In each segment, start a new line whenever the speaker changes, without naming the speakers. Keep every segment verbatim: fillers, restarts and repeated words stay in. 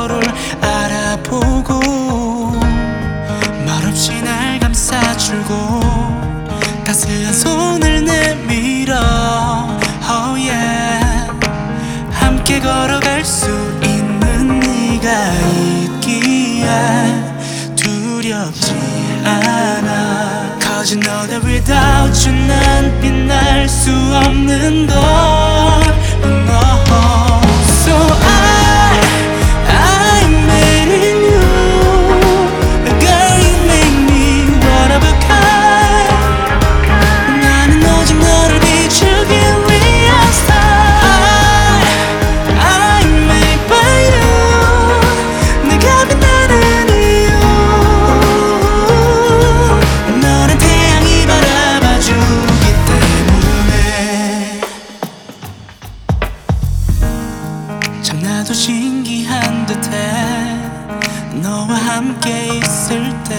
서로를 알아보고 말없이 날 감싸주고 따스한 손을 내밀어 oh yeah. 함께 걸어갈 수 있는 네가 있기에 두렵지 않아 Cause you know that without you 난 빛날 수 없는 걸 no. So I, I made it you Girl you make me one of a kind 나는 오직 너를 비추기 위한 star I, I made by you 내가 빛나는 이유 너는 태양이 바라봐주기 때문에 참 나도 신기한 듯해 너와 함께 있을 때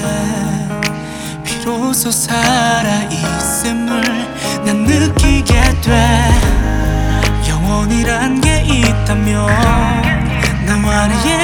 비로소 살아있음을 난 느끼게 돼 영원이란 게 있다면 나와 나의